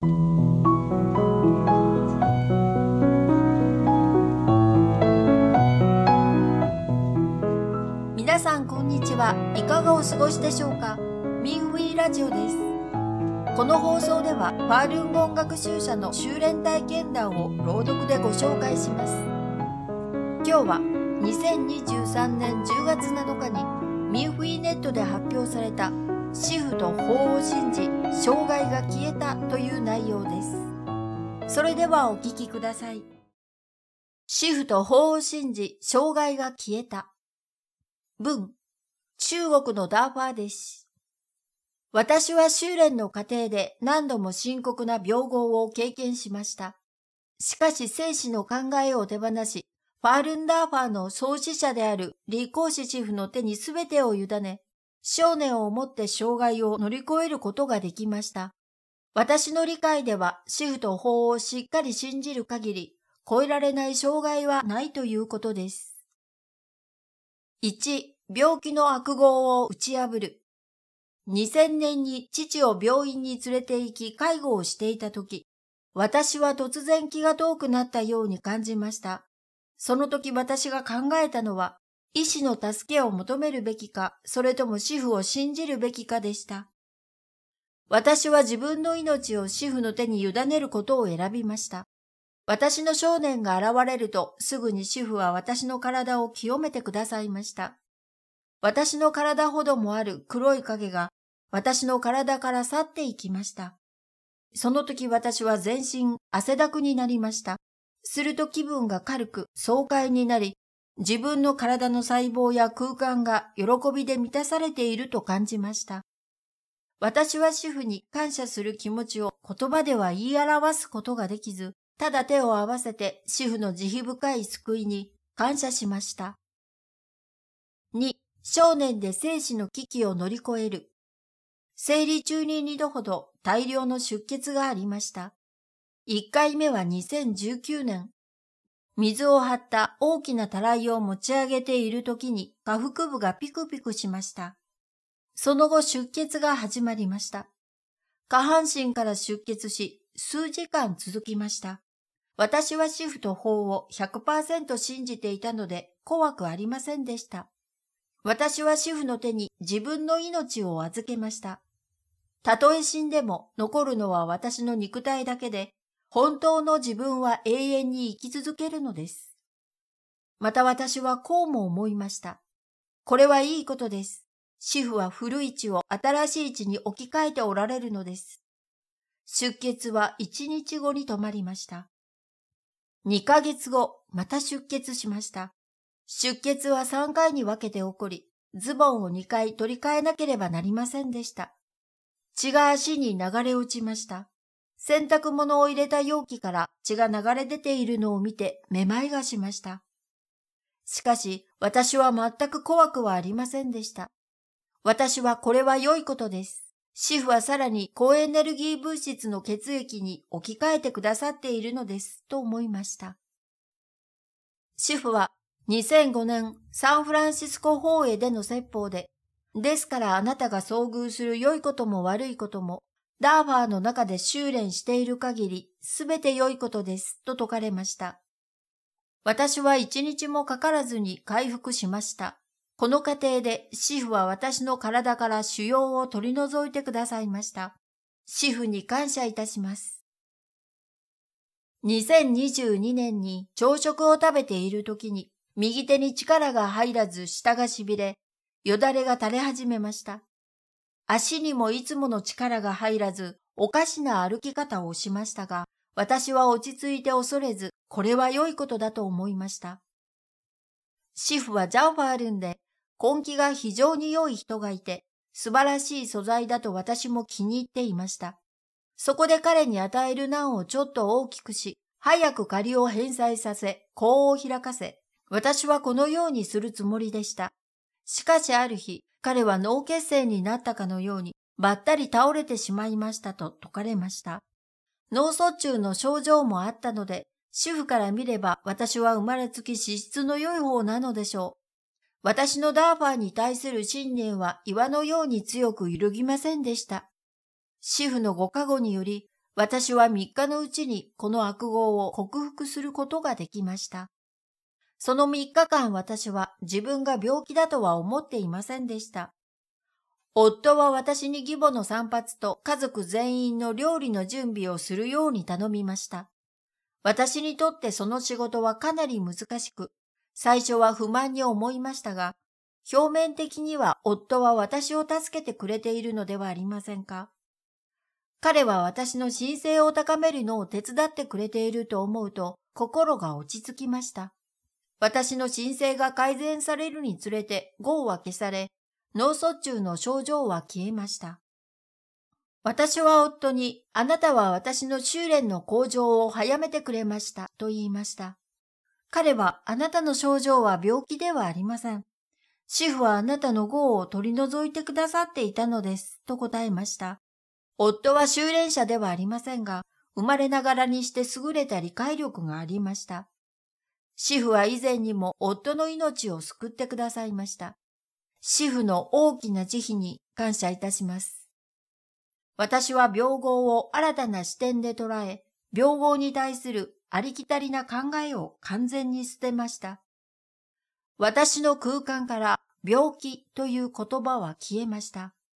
皆さんこんにちは。いかがお過ごしでしょうか。ミンウィーラジオです。この放送ではファールンゴン学習者の修練体験談を朗読でご紹介します。今日は2023年10月7日にミンフィーネットで発表されたシフと法を信じ障害が消えたという内容です。それではお聞きください。シフと法を信じ障害が消えた。文、中国のダーファーです。私は修練の過程で何度も深刻な病号を経験しました。しかし生死の考えを手放し、ファールンダーファーの創始者である李光子シフの手に全てを委ね、信念を持って障害を乗り越えることができました。私の理解では、シフと法をしっかり信じる限り、越えられない障害はないということです。1、病気の悪号を打ち破る。2000年に父を病院に連れて行き介護をしていたとき、私は突然気が遠くなったように感じました。その時私が考えたのは、医師の助けを求めるべきか、それともシフを信じるべきかでした。私は自分の命をシフの手に委ねることを選びました。私の少年が現れると、すぐにシフは私の体を清めてくださいました。私の体ほどもある黒い影が私の体から去っていきました。その時私は全身汗だくになりました。すると気分が軽く爽快になり、自分の体の細胞や空間が喜びで満たされていると感じました。私はシフに感謝する気持ちを言葉では言い表すことができず、ただ手を合わせてシフの慈悲深い救いに感謝しました。2、少年で生死の危機を乗り越える。生理中に2度ほど大量の出血がありました。1回目は2019年。水を張った大きなたらいを持ち上げている時に下腹部がピクピクしました。その後出血が始まりました。下半身から出血し、数時間続きました。私はシフと法を 100% 信じていたので怖くありませんでした。私はシフの手に自分の命を預けました。たとえ死んでも残るのは私の肉体だけで、本当の自分は永遠に生き続けるのです。また私はこうも思いました。これはいいことです。シフは古い血を新しい血に置き換えておられるのです。出血は1日後に止まりました。2ヶ月後、また出血しました。出血は3回に分けて起こり、ズボンを2回取り替えなければなりませんでした。血が足に流れ落ちました。洗濯物を入れた容器から血が流れ出ているのを見てめまいがしました。しかし、私は全く怖くはありませんでした。私はこれは良いことです。シフはさらに高エネルギー物質の血液に置き換えてくださっているのです、と思いました。シフは2005年サンフランシスコ法営での説法で、ですからあなたが遭遇する良いことも悪いことも、ダーファーの中で修練している限り、すべて良いことです、と説かれました。私は1日もかからずに回復しました。この過程でシフは私の体から腫瘍を取り除いてくださいました。シフに感謝いたします。2022年に朝食を食べている時に、右手に力が入らず下がしびれ、よだれが垂れ始めました。足にもいつもの力が入らず、おかしな歩き方をしましたが、私は落ち着いて恐れず、これは良いことだと思いました。シフはジャンファールンで、根気が非常に良い人がいて、素晴らしい素材だと私も気に入っていました。そこで彼に与える難をちょっと大きくし、早く借りを返済させ、口を開かせ、私はこのようにするつもりでした。しかしある日、彼は脳血栓になったかのように、ばったり倒れてしまいましたと説かれました。脳卒中の症状もあったので、主婦から見れば私は生まれつき資質の良い方なのでしょう。私のダーファーに対する信念は岩のように強く揺るぎませんでした。主婦のご加護により、 私は3日のうちにこの悪業を克服することができました。その3日間私は自分が病気だとは思っていませんでした。夫は私に義母の散髪と家族全員の料理の準備をするように頼みました。私にとってその仕事はかなり難しく、最初は不満に思いましたが、表面的には夫は私を助けてくれているのではありませんか。彼は私の神聖を高めるのを手伝ってくれていると思うと心が落ち着きました。私の神聖が改善されるにつれて業は消され、脳卒中の症状は消えました。私は夫に、あなたは私の修練の向上を早めてくれましたと言いました。彼はあなたの症状は病気ではありません。主婦はあなたの業を取り除いてくださっていたのですと答えました。夫は修練者ではありませんが、生まれながらにして優れた理解力がありました。主婦は以前にも夫の命を救ってくださいました。主婦の大きな慈悲に感謝いたします。私は病業を新たな視点で捉え、病業に対するありきたりな考えを完全に捨てました。私の空間から病気という言葉は消えました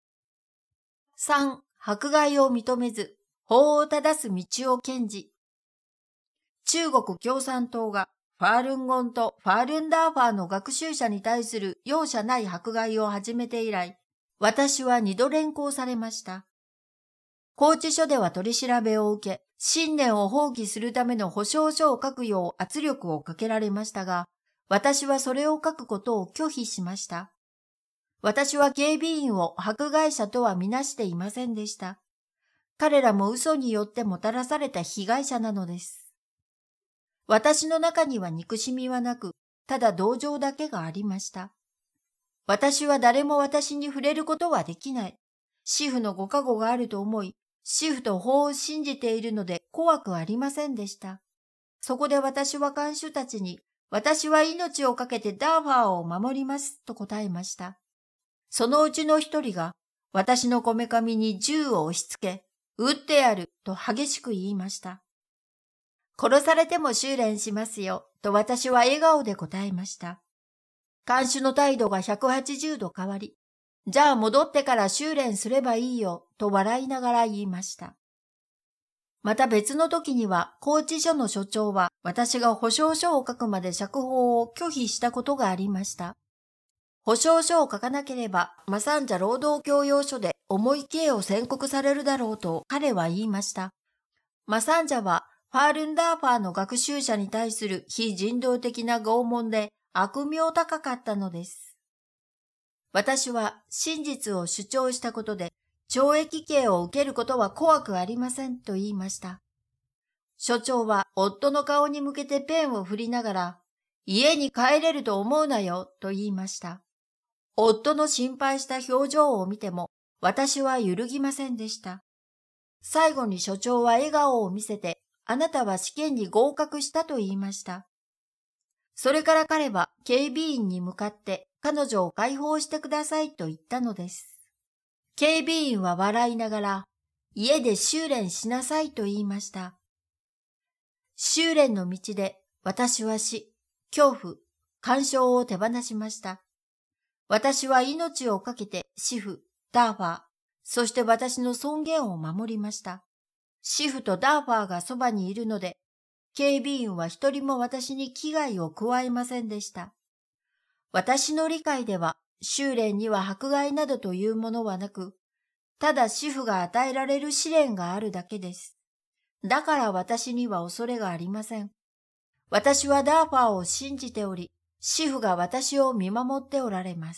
。3、迫害を認めず、法を正す道を堅持。中国共産党がファールンゴンとファールンダーファーの学習者に対する容赦ない迫害を始めて以来、私は2度連行されました。拘置所では取り調べを受け、信念を放棄するための保証書を書くよう圧力をかけられましたが、私はそれを書くことを拒否しました。私は警備員を迫害者とはみなしていませんでした。彼らも嘘によってもたらされた被害者なのです。私の中には憎しみはなく、ただ同情だけがありました。私は誰も私に触れることはできない。主婦のご加護があると思い、主婦と法を信じているので怖くありませんでした。そこで私は看守たちに、私は命をかけてダーファーを守りますと答えました。そのうちの一人が、私のこめかみに銃を押し付け、撃ってやると激しく言いました。殺されても修練しますよ、と私は笑顔で答えました。看守の態度が180度変わり、じゃあ戻ってから修練すればいいよ、と笑いながら言いました。また別の時には、拘置所の所長は私が保証書を書くまで釈放を拒否したことがありました。保証書を書かなければ、マサンジャ労働強要所で重い刑を宣告されるだろうと彼は言いました。マサンジャは、ファールンダーファーの学習者に対する非人道的な拷問で悪名高かったのです。私は真実を主張したことで懲役刑を受けることは怖くありませんと言いました。所長は夫の顔に向けてペンを振りながら、家に帰れると思うなよと言いました。夫の心配した表情を見ても私は揺るぎませんでした。最後に所長は笑顔を見せて、あなたは試験に合格したと言いました。それから彼は警備員に向かって彼女を解放してくださいと言ったのです。警備員は笑いながら、家で修練しなさいと言いました。修練の道で私は死、恐怖、干渉を手放しました。私は命を懸けて主婦、ダーファー、そして私の尊厳を守りました。主婦とダーファーがそばにいるので、警備員は一人も私に危害を加えませんでした。私の理解では、修練には迫害などというものはなく、ただ主婦が与えられる試練があるだけです。だから私には恐れがありません。私はダーファーを信じており、主婦が私を見守っておられます。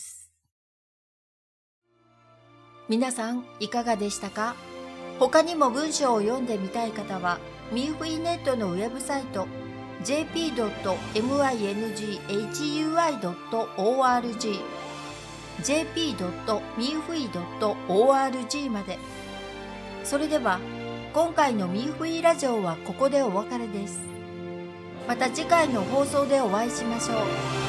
皆さんいかがでしたか？他にも文章を読んでみたい方は、ミーフィーネットのウェブサイト jp.minghui.org jp.minghui.org まで。それでは、今回のミーフィーラジオはここでお別れです。また次回の放送でお会いしましょう。